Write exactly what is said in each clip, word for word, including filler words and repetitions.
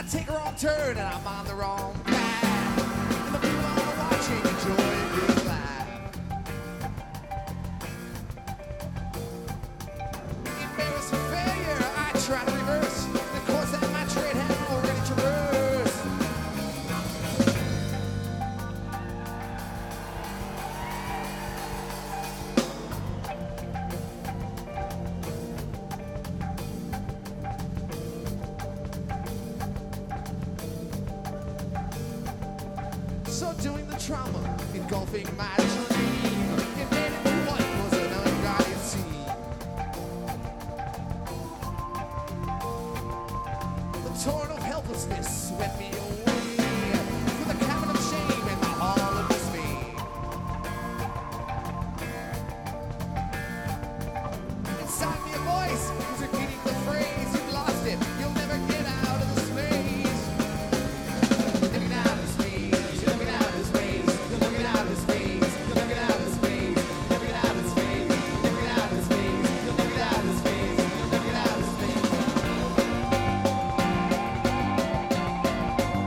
take a wrong turn and I'm on the wrong path. And the people are watching, enjoying this life. Embarrassed for failure, I try to reverse the course that my trade had already traversed. Subduing the trauma, engulfing my dream, invading what was an unguided sea. The torrent of helplessness swept me away through the cavern of shame and the hall of dismay. Inside me a voice was repeating the phrase, "You've lost it, you'll never get out of this maze." Looking out of space, you're looking out of space, you're looking out of space, you're looking out of space, looking out of space, looking out of space, you're looking out of space, you're looking out of space.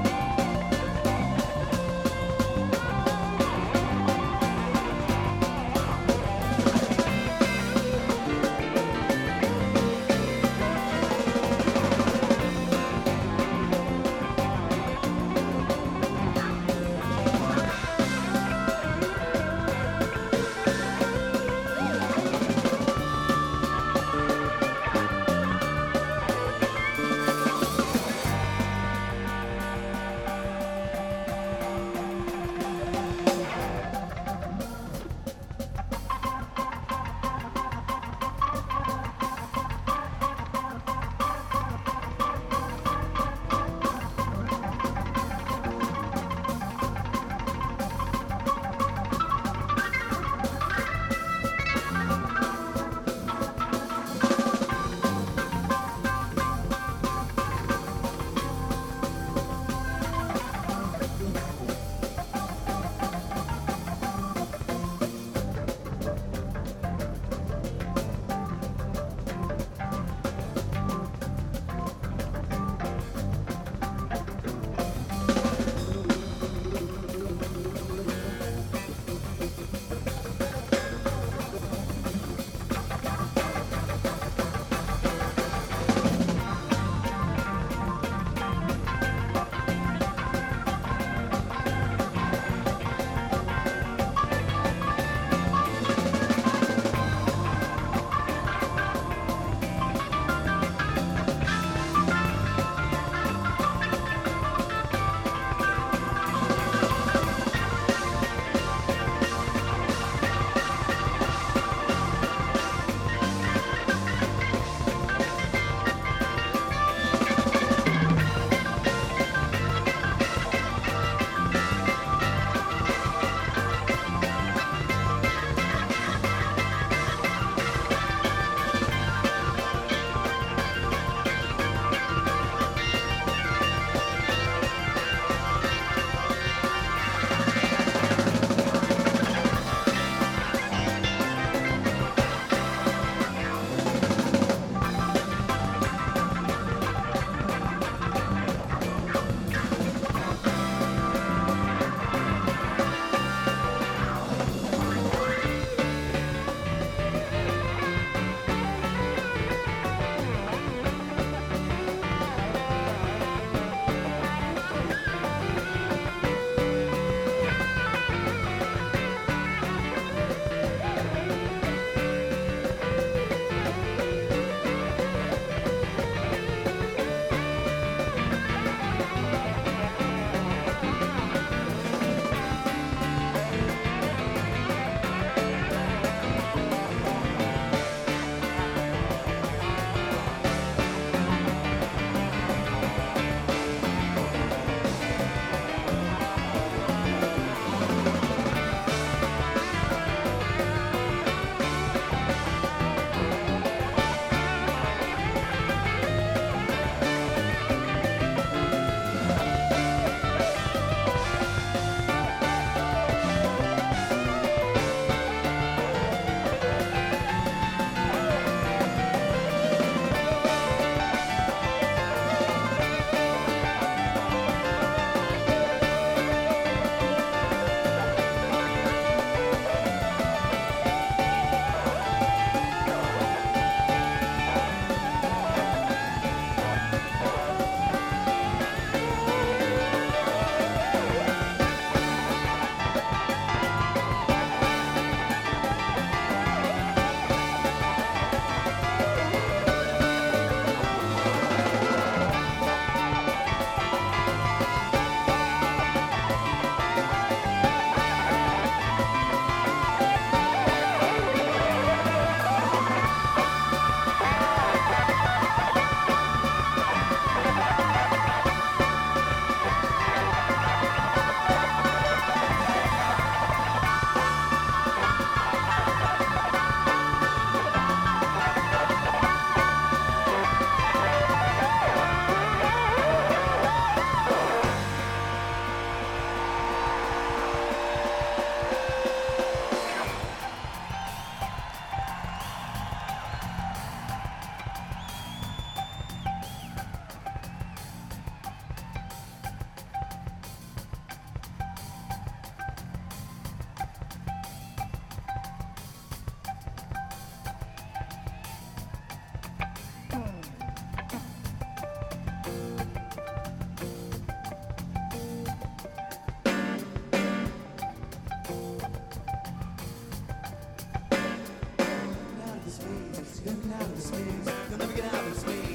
You'll never get out of this maze. You'll never get out of this maze.